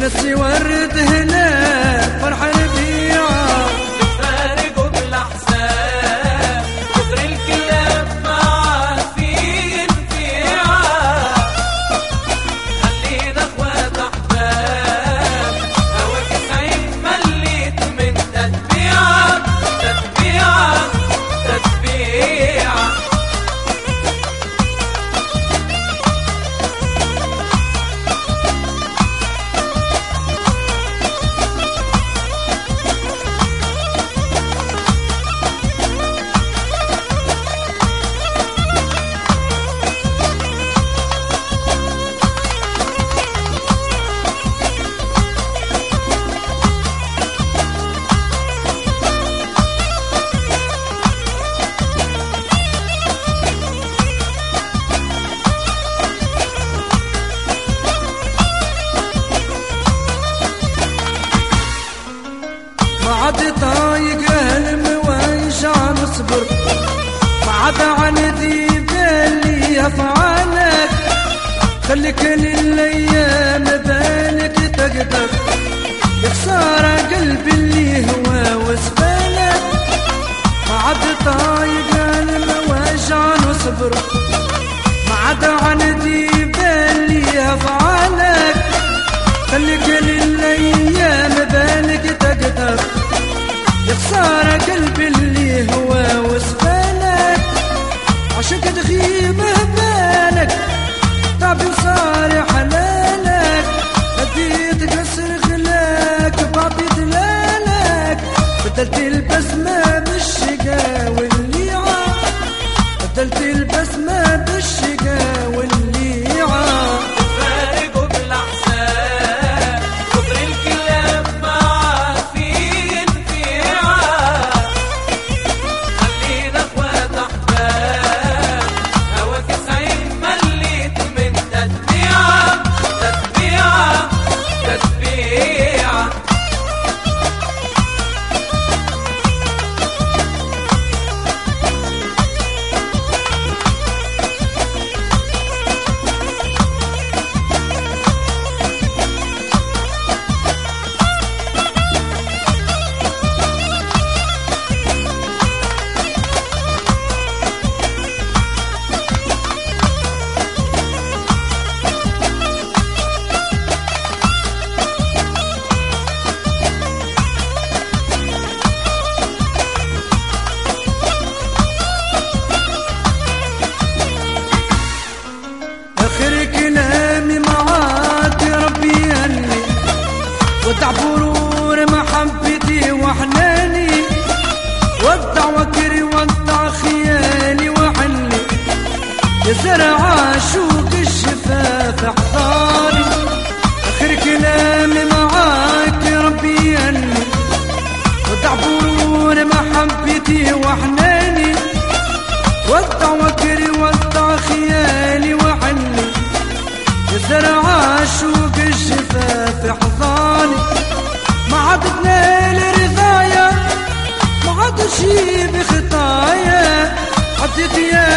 نسي ورد هنا فرح ربيعة فارقوا بالاحزان كتر الكلام معاه في انفعال خلينا اخوات احباب هواك سعيد مليت من تتبيعة تتبيعة تتبيعة ما عاد طايق الموايش عم اصبر ما عاد عن ذيب اللي افعالك خليك للايام بالك تقدر يا خسارة قلبي اللي هو وسبالك ما عاد طايق الموايش عم اصبر ما عاد عن ذيب اللي افعالك خليك للايام بالك تقدر يا خسارة قلبي اللي هو وسبالك عشان تغيبه بالك تعبي وصار حلالك هديت قصر خلاك بعطي دلالك بدلت البسمة بالشقا والليعة بدلت البسمة بالشقا والليعة فارقوا بالاحزان كتر الكلام معاه في انفعال خلينا اخوات احباب هواك سعيد مليت من تتبيعة تتبيعة تتبيعة آخر كلامي معاك يا ربي هني ودع برور محبتي وحناني ودع وكري ودع خيالي وحني يا زرع شوق الشفاف احضاني آخر كلامي معاك يا ربي هني ودع برور محبتي وحناني ودع وكري ودع خيالي وحني زرع شوق الشفاف حضاني ما عاد تنال رضايا ما عاد شي بخطايا عديت يا